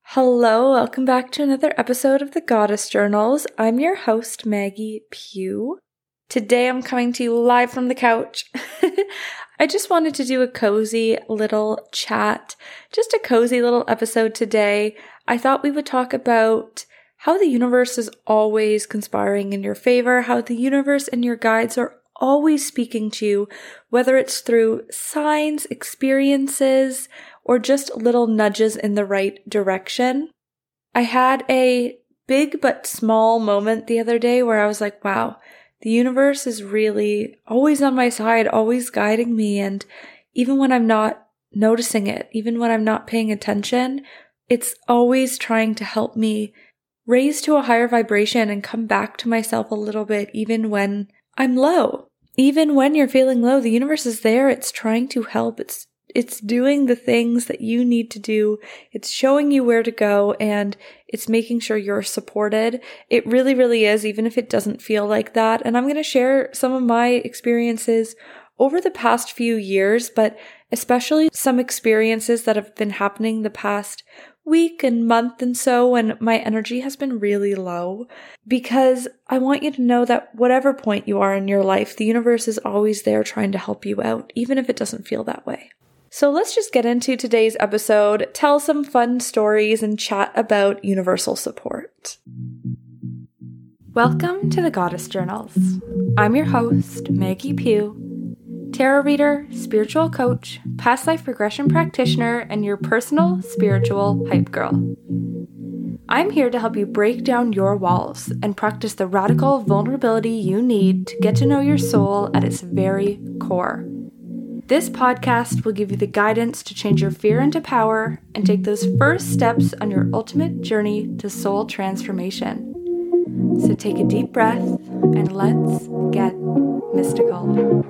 Hello, welcome back to another episode of the Goddess Journals. I'm your host, Maggie Pugh. Today I'm coming to you live from the couch. I just wanted to do a cozy little chat, just a cozy little episode today. I thought we would talk about how the universe is always conspiring in your favor, how the universe and your guides are always speaking to you, whether it's through signs, experiences, or just little nudges in the right direction. I had a big but small moment the other day where I was like, wow, the universe is really always on my side, always guiding me. And even when I'm not noticing it, even when I'm not paying attention, it's always trying to help me raise to a higher vibration and come back to myself a little bit, even when I'm low. Even when you're feeling low, the universe is there. It's trying to help. It's doing the things that you need to do. It's showing you where to go, and it's making sure you're supported. It really, really is, even if it doesn't feel like that. And I'm going to share some of my experiences over the past few years, but especially some experiences that have been happening the past week and month and so when my energy has been really low, because I want you to know that whatever point you are in your life, the universe is always there trying to help you out, even if it doesn't feel that way. So let's just get into today's episode, tell some fun stories, and chat about universal support. Welcome to the Goddess Journals. I'm your host, Maggie Pugh, tarot reader, spiritual coach, past life regression practitioner, and your personal spiritual hype girl. I'm here to help you break down your walls and practice the radical vulnerability you need to get to know your soul at its very core. This podcast will give you the guidance to change your fear into power and take those first steps on your ultimate journey to soul transformation. So take a deep breath and let's get mystical.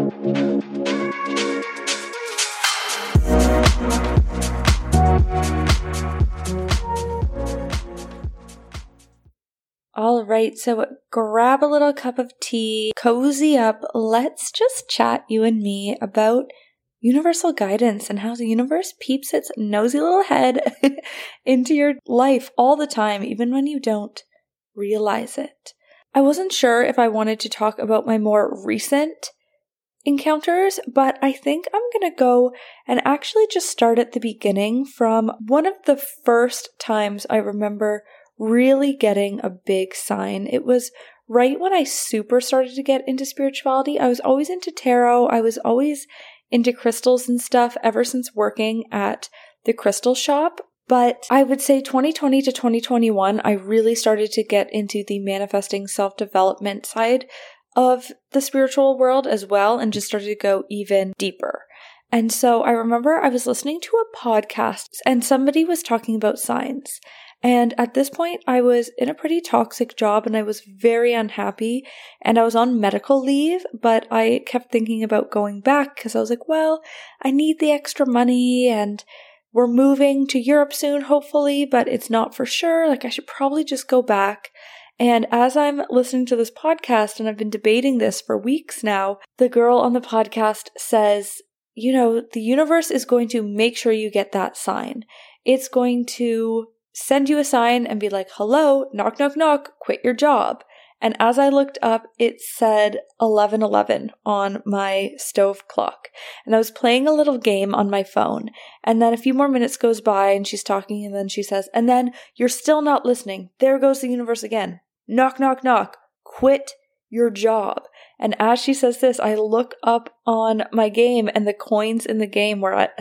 All right, so grab a little cup of tea, cozy up. Let's just chat, you and me, about universal guidance and how the universe peeps its nosy little head into your life all the time, even when you don't realize it. I wasn't sure if I wanted to talk about my more recent encounters, but I think I'm going to go and actually just start at the beginning from one of the first times I remember really getting a big sign. It was right when I super started to get into spirituality. I was always into tarot. I was always into crystals and stuff ever since working at the crystal shop. But I would say 2020 to 2021, I really started to get into the manifesting self-development side of the spiritual world as well, and just started to go even deeper. And so I remember I was listening to a podcast and somebody was talking about signs. And at this point, I was in a pretty toxic job and I was very unhappy and I was on medical leave, but I kept thinking about going back because I was like, well, I need the extra money and we're moving to Europe soon, hopefully, but it's not for sure. Like, I should probably just go back. And as I'm listening to this podcast, and I've been debating this for weeks now, the girl on the podcast says, you know, the universe is going to make sure you get that sign. It's going to send you a sign and be like, hello, knock, knock, knock, quit your job. And as I looked up, it said 11:11 on my stove clock. And I was playing a little game on my phone. And then a few more minutes goes by and she's talking and then she says, and then you're still not listening. There goes the universe again. Knock, knock, knock, quit your job. And as she says this, I look up on my game and the coins in the game were at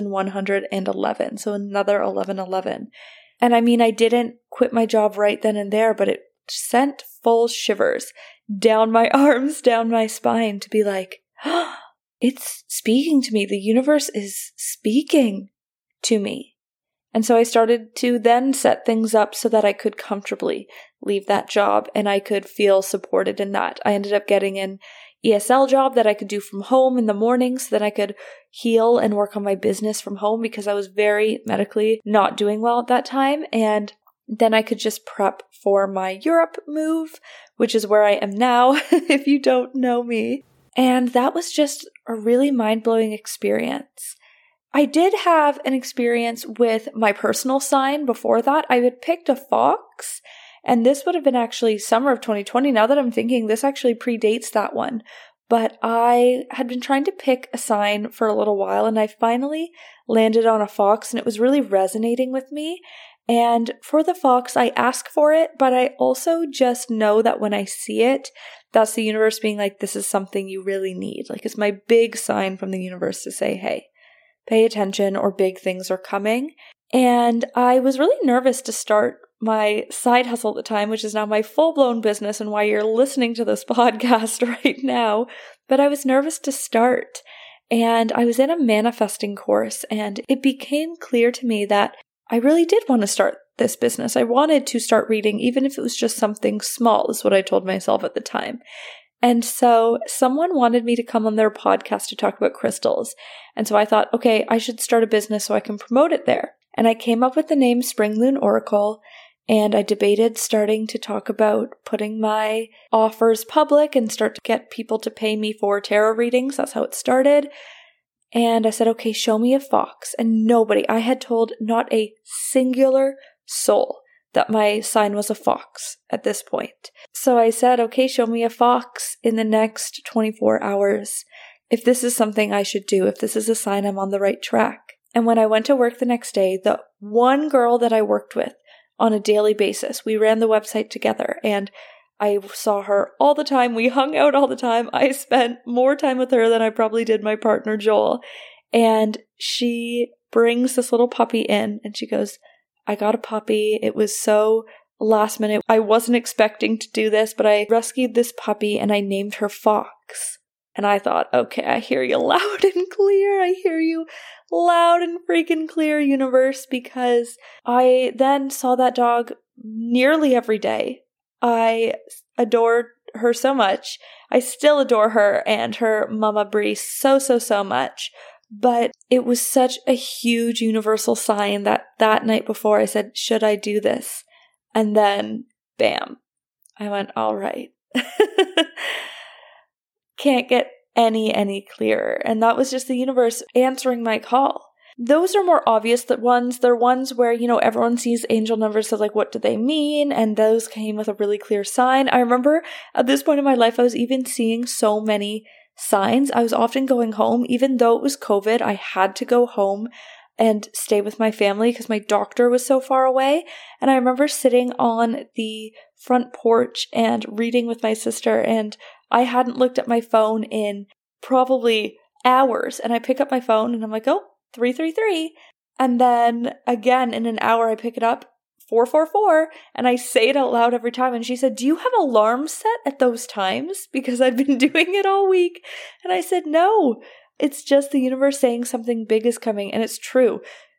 1,111. So another 11:11. And I mean, I didn't quit my job right then and there, but it sent full shivers down my arms, down my spine to be like, oh, it's speaking to me. The universe is speaking to me. And so I started to then set things up so that I could comfortably leave that job and I could feel supported in that. I ended up getting an ESL job that I could do from home in the morning so that I could heal and work on my business from home because I was very medically not doing well at that time. And then I could just prep for my Europe move, which is where I am now, if you don't know me. And that was just a really mind-blowing experience. I did have an experience with my personal sign before that. I had picked a fox, and this would have been actually summer of 2020. Now that I'm thinking, this actually predates that one. But I had been trying to pick a sign for a little while, and I finally landed on a fox, and it was really resonating with me. And for the fox, I ask for it, but I also just know that when I see it, that's the universe being like, this is something you really need. Like, it's my big sign from the universe to say, hey, pay attention, or big things are coming. And I was really nervous to start my side hustle at the time, which is now my full-blown business and why you're listening to this podcast right now. But I was nervous to start. And I was in a manifesting course, and it became clear to me that I really did want to start this business. I wanted to start reading, even if it was just something small, is what I told myself at the time. And so someone wanted me to come on their podcast to talk about crystals. And so I thought, okay, I should start a business so I can promote it there. And I came up with the name Spring Loon Oracle, and I debated starting to talk about putting my offers public and start to get people to pay me for tarot readings. That's how it started. And I said, okay, show me a fox. And nobody, I had told not a singular soul that my sign was a fox at this point. So I said, okay, show me a fox in the next 24 hours. If this is something I should do, if this is a sign I'm on the right track. And when I went to work the next day, the one girl that I worked with on a daily basis, we ran the website together, and I saw her all the time. We hung out all the time. I spent more time with her than I probably did my partner, Joel. And she brings this little puppy in, and she goes, I got a puppy. It was so last minute. I wasn't expecting to do this, but I rescued this puppy and I named her Fox. And I thought, okay, I hear you loud and clear. I hear you loud and freaking clear, universe, because I then saw that dog nearly every day. I adored her so much. I still adore her and her mama Bree so much. But it was such a huge universal sign that night before I said, should I do this? And then, bam, I went, all right. Can't get any clearer. And that was just the universe answering my call. Those are more obvious ones. They're ones where, everyone sees angel numbers, so like, what do they mean? And those came with a really clear sign. I remember at this point in my life, I was even seeing so many signs. I was often going home, even though it was COVID, I had to go home and stay with my family because my doctor was so far away. And I remember sitting on the front porch and reading with my sister, and I hadn't looked at my phone in probably hours. And I pick up my phone and I'm like, oh, 333. And then again, in an hour, I pick it up, 444, and I say it out loud every time. And she said, do you have alarms set at those times? Because I'd been doing it all week. And I said, no, it's just the universe saying something big is coming. And it's true.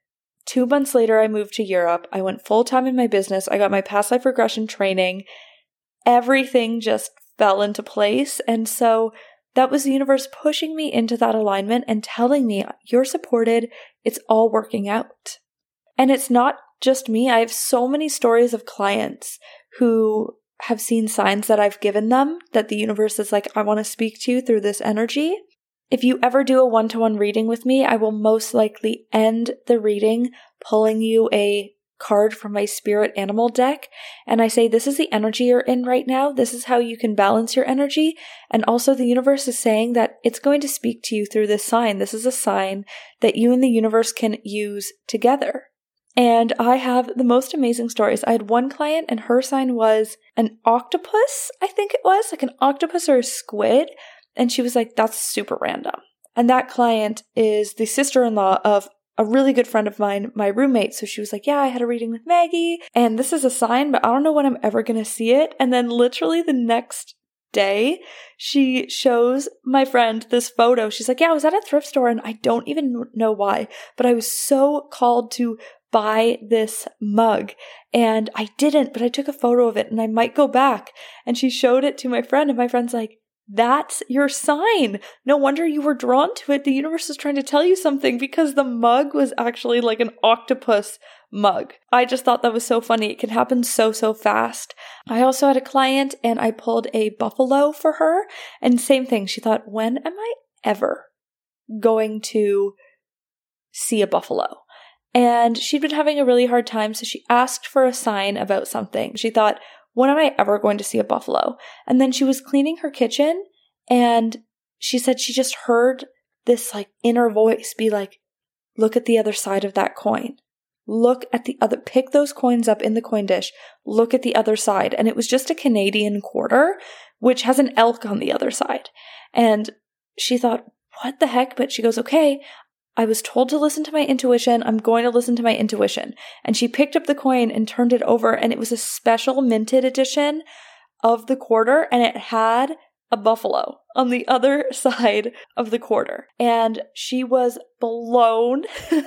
2 months later, I moved to Europe. I went full-time in my business. I got my past life regression training. Everything just fell into place. And so that was the universe pushing me into that alignment and telling me, you're supported. It's all working out. And it's not just me. I have so many stories of clients who have seen signs that I've given them that the universe is like, I want to speak to you through this energy. If you ever do a one-to-one reading with me, I will most likely end the reading pulling you a card from my spirit animal deck. And I say, this is the energy you're in right now. This is how you can balance your energy. And also the universe is saying that it's going to speak to you through this sign. This is a sign that you and the universe can use together. And I have the most amazing stories. I had one client and her sign was an octopus, I think it was, like an octopus or a squid. And she was like, that's super random. And that client is the sister-in-law of a really good friend of mine, my roommate. So she was like, yeah, I had a reading with Maggie and this is a sign, but I don't know when I'm ever going to see it. And then literally the next day, she shows my friend this photo. She's like, yeah, I was at a thrift store and I don't even know why, but I was so called to buy this mug and I didn't, but I took a photo of it and I might go back. And she showed it to my friend and my friend's like, that's your sign. No wonder you were drawn to it. The universe is trying to tell you something because the mug was actually like an octopus mug. I just thought that was so funny. It can happen so fast. I also had a client and I pulled a buffalo for her and same thing. She thought, when am I ever going to see a buffalo. And she'd been having a really hard time, so she asked for a sign about something. She thought, when am I ever going to see a buffalo? And then she was cleaning her kitchen, and she said she just heard this like inner voice be like, look at the other side of that coin. Look at the other, pick those coins up in the coin dish. Look at the other side. And it was just a Canadian quarter, which has an elk on the other side. And she thought, what the heck? But she goes, okay, I was told to listen to my intuition. I'm going to listen to my intuition. And she picked up the coin and turned it over. And it was a special minted edition of the quarter. And it had a buffalo on the other side of the quarter. And she was blown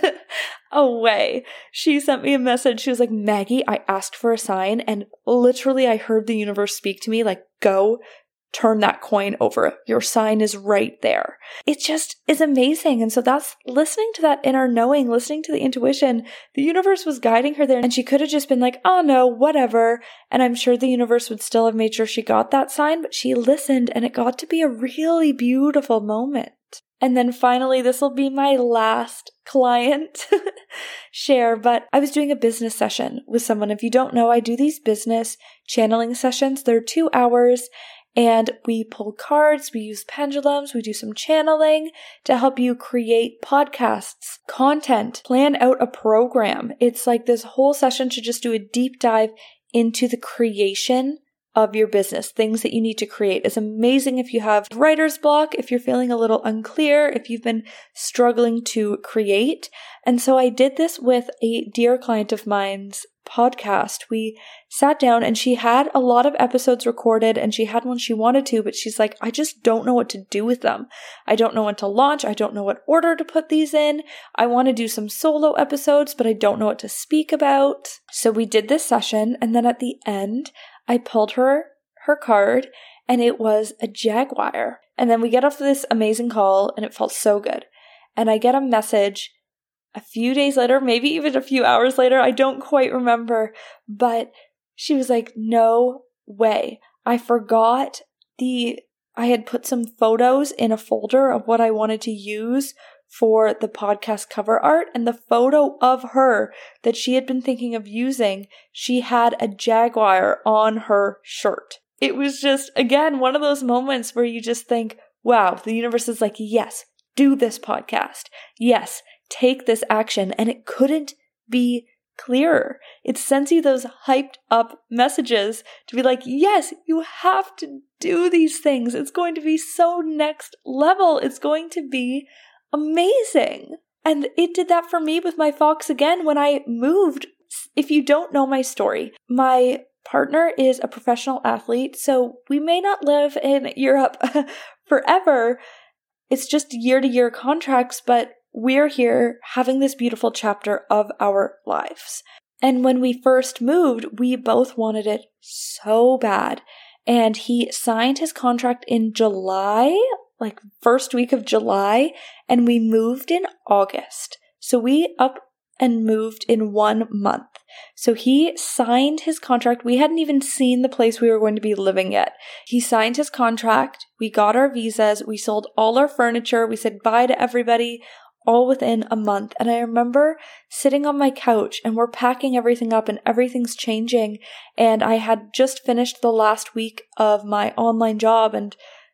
away. She sent me a message. She was like, Maggie, I asked for a sign, and literally I heard the universe speak to me like, go turn that coin over. Your sign is right there. It just is amazing. And so that's listening to that inner knowing, listening to the intuition. The universe was guiding her there, and she could have just been like, oh no, whatever. And I'm sure the universe would still have made sure she got that sign, but she listened, and it got to be a really beautiful moment. And then finally, this will be my last client share, but I was doing a business session with someone. If you don't know, I do these business channeling sessions. They're 2 hours. And we pull cards, we use pendulums, we do some channeling to help you create podcasts, content, plan out a program. It's like this whole session to just do a deep dive into the creation of your business, things that you need to create. It's amazing if you have writer's block, if you're feeling a little unclear, if you've been struggling to create. And so I did this with a dear client of mine's podcast. We sat down, and she had a lot of episodes recorded, and she had one she wanted to, but she's like, I just don't know what to do with them. I don't know when to launch. I don't know what order to put these in. I want to do some solo episodes, but I don't know what to speak about. So we did this session, and then at the end, I pulled her card, and it was a jaguar. And then we get off this amazing call, and it felt so good. And I get a message a few days later, maybe even a few hours later, I don't quite remember, but she was like, no way. I forgot I had put some photos in a folder of what I wanted to use for the podcast cover art, and the photo of her that she had been thinking of using, she had a jaguar on her shirt. It was just, again, one of those moments where you just think, wow, the universe is like, yes, do this podcast. Yes, take this action. And it couldn't be clearer. It sends you those hyped up messages to be like, yes, you have to do these things. It's going to be so next level. It's going to be amazing. And it did that for me with my fox again when I moved. If you don't know my story, my partner is a professional athlete, so we may not live in Europe forever. It's just year-to-year contracts, but we're here having this beautiful chapter of our lives. And when we first moved, we both wanted it so bad. And he signed his contract in July, like first week of July, and we moved in August. So we up and moved in 1 month. So he signed his contract. We hadn't even seen the place we were going to be living yet. He signed his contract. We got our visas. We sold all our furniture. We said bye to everybody, all within a month. And I remember sitting on my couch, and we're packing everything up, and everything's changing. And I had just finished the last week of my online job, and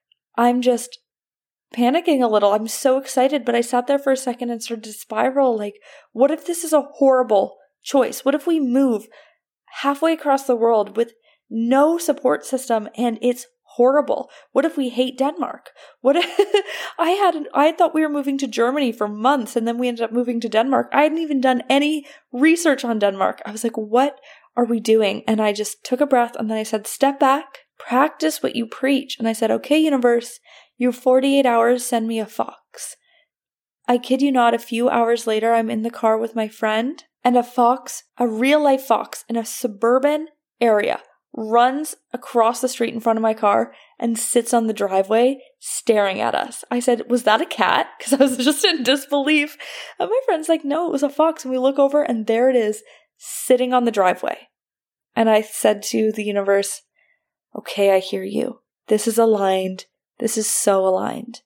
I'm just panicking a little. I'm so excited, but I sat there for a second and started to spiral. Like, what if this is a horrible choice? What if we move halfway across the world with no support system and it's horrible? What if we hate Denmark? What if I thought we were moving to Germany for months, and then we ended up moving to Denmark. I hadn't even done any research on Denmark. I was like, what are we doing? And I just took a breath, and then I said, step back, practice what you preach. And I said, okay, universe, you have 48 hours, send me a fox. I kid you not, a few hours later, I'm in the car with my friend, and a fox, a real life fox in a suburban area, runs across the street in front of my car and sits on the driveway staring at us. I said, was that a cat? Because I was just in disbelief. And my friend's like, no, it was a fox. And we look over, and there it is, sitting on the driveway. And I said to the universe, okay, I hear you. This is aligned. This is so aligned.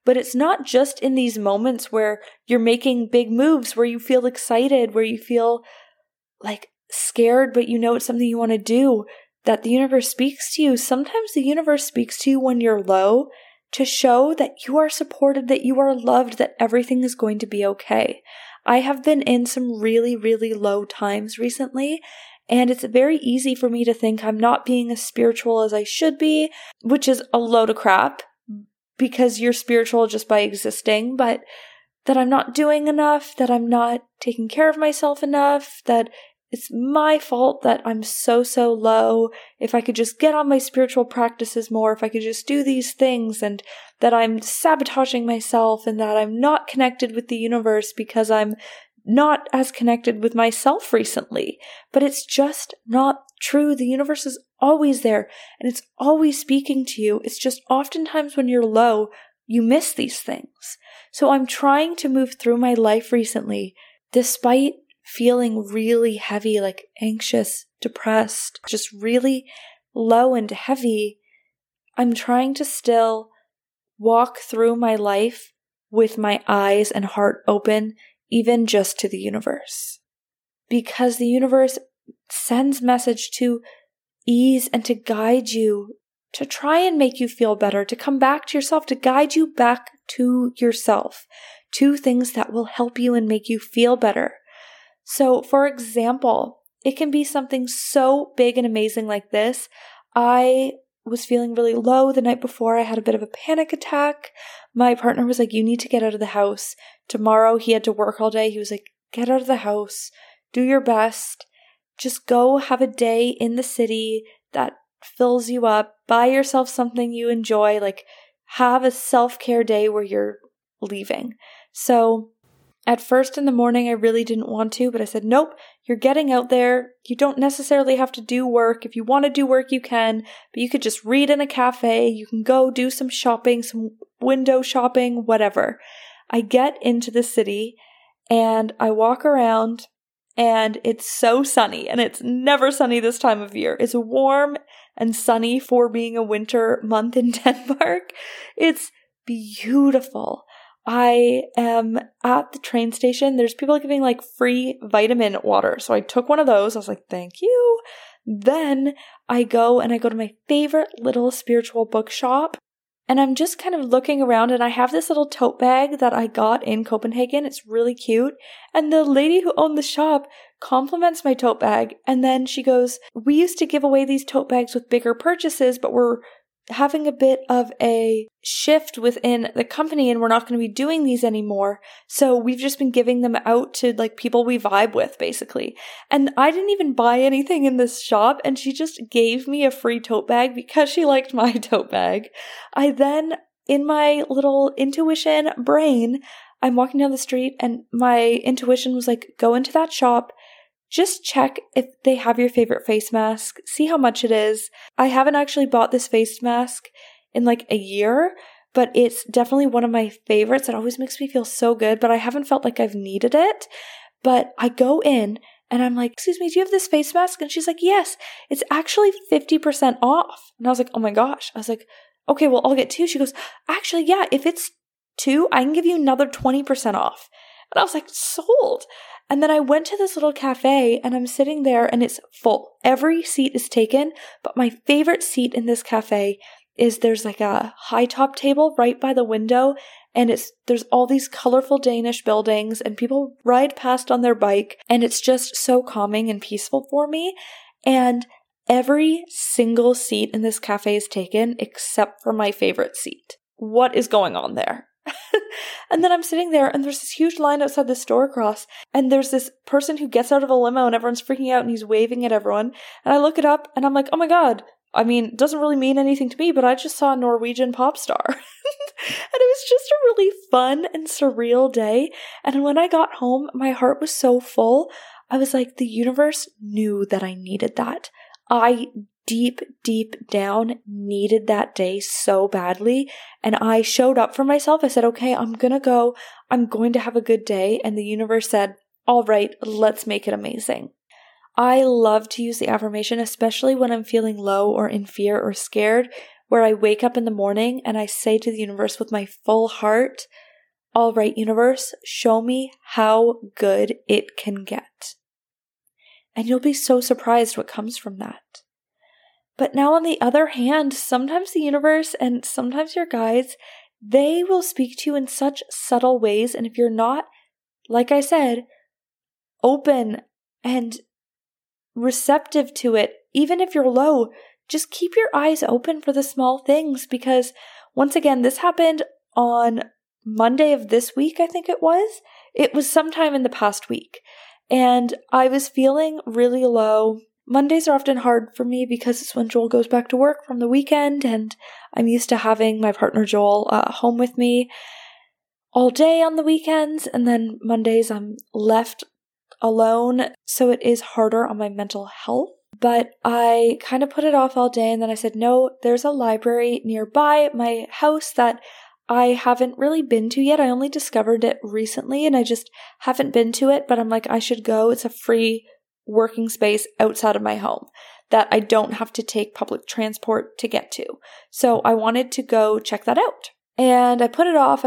But it's not just in these moments where you're making big moves, where you feel excited, where you feel like scared, but you know it's something you want to do, that the universe speaks to you. Sometimes the universe speaks to you when you're low to show that you are supported, that you are loved, that everything is going to be okay. I have been in some really, really low times recently, and it's very easy for me to think I'm not being as spiritual as I should be, which is a load of crap because you're spiritual just by existing, but that I'm not doing enough, that I'm not taking care of myself enough, that it's my fault that I'm so low. If I could just get on my spiritual practices more, if I could just do these things, and that I'm sabotaging myself, and that I'm not connected with the universe because I'm not as connected with myself recently. But it's just not true. The universe is always there and it's always speaking to you. It's just oftentimes when you're low, you miss these things. So I'm trying to move through my life recently, despite feeling really heavy, like anxious, depressed, just really low and heavy. I'm trying to still walk through my life with my eyes and heart open, even just to the universe. Because the universe sends message to ease and to guide you, to try and make you feel better, to come back to yourself, to guide you back to yourself, to things that will help you and make you feel better. So, for example, it can be something so big and amazing like this. I was feeling really low the night before. I had a bit of a panic attack. My partner was like, you need to get out of the house. Tomorrow he had to work all day. He was like, get out of the house. Do your best. Just go have a day in the city that fills you up. Buy yourself something you enjoy. Like, have a self-care day where you're leaving. So at first in the morning, I really didn't want to, but I said, nope, you're getting out there. You don't necessarily have to do work. If you want to do work, you can, but you could just read in a cafe. You can go do some shopping, some window shopping, whatever. I get into the city and I walk around and it's so sunny, and it's never sunny this time of year. It's warm and sunny for being a winter month in Denmark. It's beautiful. I am at the train station. There's people giving like free vitamin water. So I took one of those. I was like, thank you. Then I go to my favorite little spiritual bookshop. And I'm just kind of looking around, and I have this little tote bag that I got in Copenhagen. It's really cute. And the lady who owned the shop compliments my tote bag. And then she goes, we used to give away these tote bags with bigger purchases, but we're having a bit of a shift within the company and we're not going to be doing these anymore. So we've just been giving them out to like people we vibe with, basically. And I didn't even buy anything in this shop, and she just gave me a free tote bag because she liked my tote bag. I then, in my little intuition brain, I'm walking down the street and my intuition was like, go into that shop. Just check if they have your favorite face mask. See how much it is. I haven't actually bought this face mask in like a year, but it's definitely one of my favorites. It always makes me feel so good, but I haven't felt like I've needed it. But I go in and I'm like, excuse me, do you have this face mask? And she's like, yes, it's actually 50% off. And I was like, oh my gosh. I was like, okay, well, I'll get two. She goes, actually, yeah, if it's two, I can give you another 20% off. And I was like, sold. And then I went to this little cafe and I'm sitting there and it's full. Every seat is taken, but my favorite seat in this cafe is there's like a high top table right by the window, and there's all these colorful Danish buildings and people ride past on their bike, and it's just so calming and peaceful for me. And every single seat in this cafe is taken except for my favorite seat. What is going on there? And then I'm sitting there and there's this huge line outside the store across, and there's this person who gets out of a limo and everyone's freaking out and he's waving at everyone. And I look it up and I'm like, oh my God. I mean, it doesn't really mean anything to me, but I just saw a Norwegian pop star. And it was just a really fun and surreal day. And when I got home, my heart was so full. I was like, the universe knew that I needed that. I deep down needed that day so badly. And I showed up for myself. I said, okay, I'm going to go. I'm going to have a good day. And the universe said, all right, let's make it amazing. I love to use the affirmation, especially when I'm feeling low or in fear or scared, where I wake up in the morning and I say to the universe with my full heart, all right, universe, show me how good it can get. And you'll be so surprised what comes from that. But now on the other hand, sometimes the universe and sometimes your guides, they will speak to you in such subtle ways. And if you're not, like I said, open and receptive to it, even if you're low, just keep your eyes open for the small things, because once again, this happened on Monday of this week, I think it was. It was sometime in the past week. And I was feeling really low. Mondays are often hard for me because it's when Joel goes back to work from the weekend, and I'm used to having my partner Joel home with me all day on the weekends, and then Mondays I'm left alone, so it is harder on my mental health. But I kind of put it off all day, and then I said, no, there's a library nearby my house that I haven't really been to yet. I only discovered it recently, and I just haven't been to it, but I'm like, I should go. It's a free working space outside of my home that I don't have to take public transport to get to. So I wanted to go check that out. And I put it off.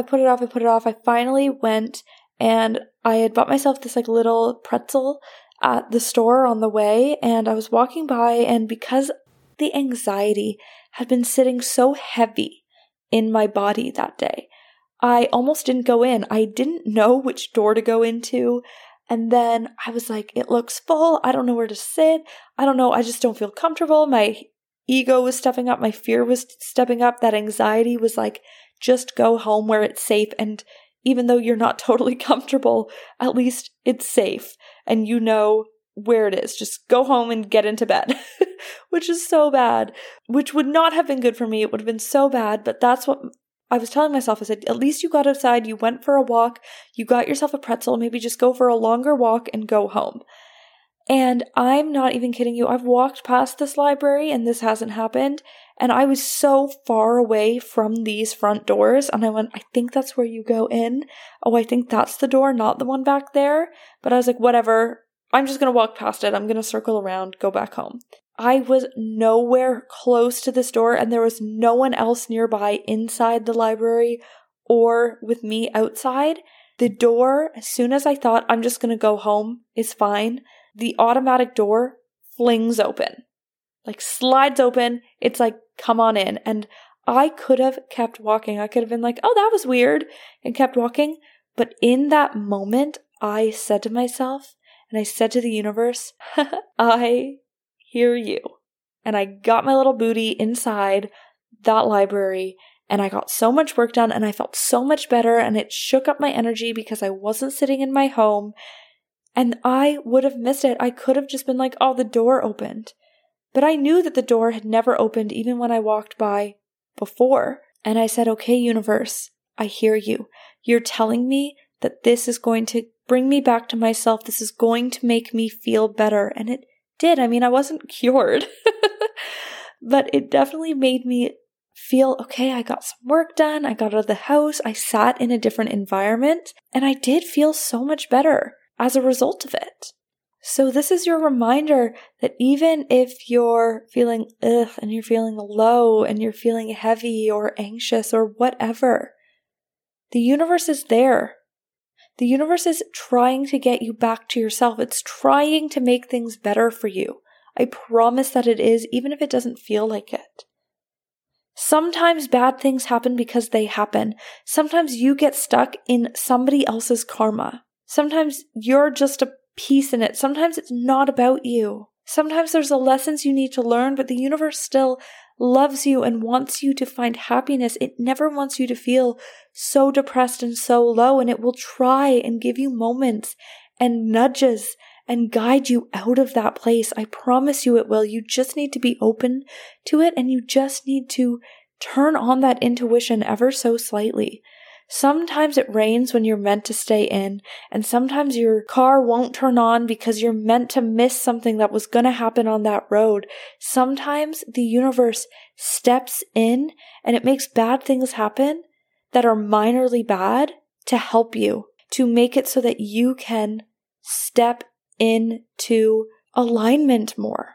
I finally went, and I had bought myself this like little pretzel at the store on the way, and I was walking by, and because the anxiety had been sitting so heavy in my body that day, I almost didn't go in. I didn't know which door to go into. And then I was like, it looks full. I don't know where to sit. I don't know. I just don't feel comfortable. My ego was stepping up. My fear was stepping up. That anxiety was like, just go home where it's safe. And even though you're not totally comfortable, at least it's safe and you know where it is. Just go home and get into bed, which is so bad, which would not have been good for me. It would have been so bad, but that's what I was telling myself. I said, at least you got outside, you went for a walk, you got yourself a pretzel, maybe just go for a longer walk and go home. And I'm not even kidding you. I've walked past this library and this hasn't happened. And I was so far away from these front doors. And I went, I think that's where you go in. Oh, I think that's the door, not the one back there. But I was like, whatever. I'm just going to walk past it. I'm going to circle around, go back home. I was nowhere close to this door, and there was no one else nearby inside the library or with me outside. The door, as soon as I thought I'm just going to go home, is fine, the automatic door flings open, like slides open. It's like, come on in. And I could have kept walking. I could have been like, oh, that was weird, and kept walking. But in that moment, I said to myself, and I said to the universe, I hear you. And I got my little booty inside that library, and I got so much work done, and I felt so much better, and it shook up my energy because I wasn't sitting in my home, and I would have missed it. I could have just been like, oh, the door opened. But I knew that the door had never opened even when I walked by before. And I said, okay, universe, I hear you. You're telling me that this is going to bring me back to myself. This is going to make me feel better. And it did. I mean, I wasn't cured, but it definitely made me feel, okay, I got some work done. I got out of the house. I sat in a different environment, and I did feel so much better as a result of it. So this is your reminder that even if you're feeling and you're feeling low and you're feeling heavy or anxious or whatever, the universe is there. The universe is trying to get you back to yourself. It's trying to make things better for you. I promise that it is, even if it doesn't feel like it. Sometimes bad things happen because they happen. Sometimes you get stuck in somebody else's karma. Sometimes you're just a piece in it. Sometimes it's not about you. Sometimes there's lessons you need to learn, but the universe still loves you and wants you to find happiness. It never wants you to feel so depressed and so low, and it will try and give you moments and nudges and guide you out of that place. I promise you it will. You just need to be open to it, and you just need to turn on that intuition ever so slightly. Sometimes it rains when you're meant to stay in, and sometimes your car won't turn on because you're meant to miss something that was going to happen on that road. Sometimes the universe steps in and it makes bad things happen that are minorly bad to help you, to make it so that you can step into alignment more.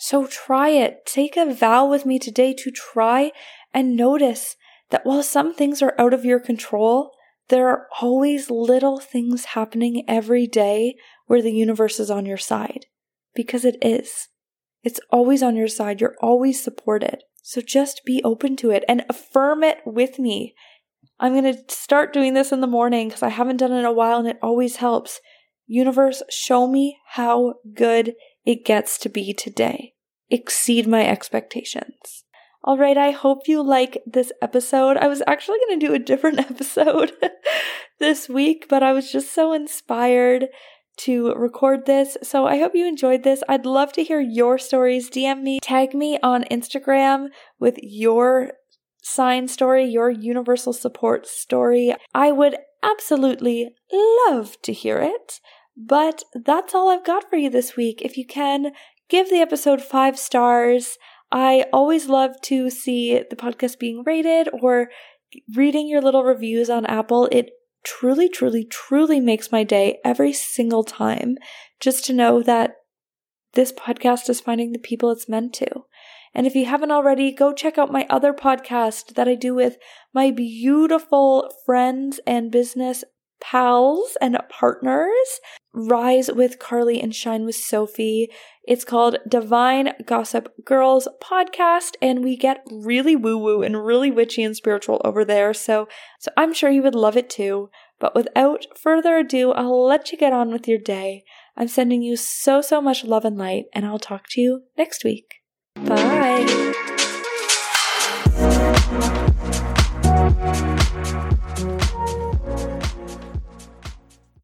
So try it. Take a vow with me today to try and notice that while some things are out of your control, there are always little things happening every day where the universe is on your side. Because it is. It's always on your side. You're always supported. So just be open to it and affirm it with me. I'm going to start doing this in the morning because I haven't done it in a while and it always helps. Universe, show me how good it gets to be today. Exceed my expectations. All right, I hope you like this episode. I was actually going to do a different episode this week, but I was just so inspired to record this. So I hope you enjoyed this. I'd love to hear your stories. DM me, tag me on Instagram with your sign story, your universal support story. I would absolutely love to hear it. But that's all I've got for you this week. If you can, give the episode 5 stars. I always love to see the podcast being rated or reading your little reviews on Apple. It truly, truly, truly makes my day every single time just to know that this podcast is finding the people it's meant to. And if you haven't already, go check out my other podcast that I do with my beautiful friends and business pals and partners, Rise with Carly and Shine with Sophie. It's called Divine Gossip Girls Podcast, and we get really woo-woo and really witchy and spiritual over there, so I'm sure you would love it too. But without further ado, I'll let you get on with your day. I'm sending you so much love and light, and I'll talk to you next week. Bye!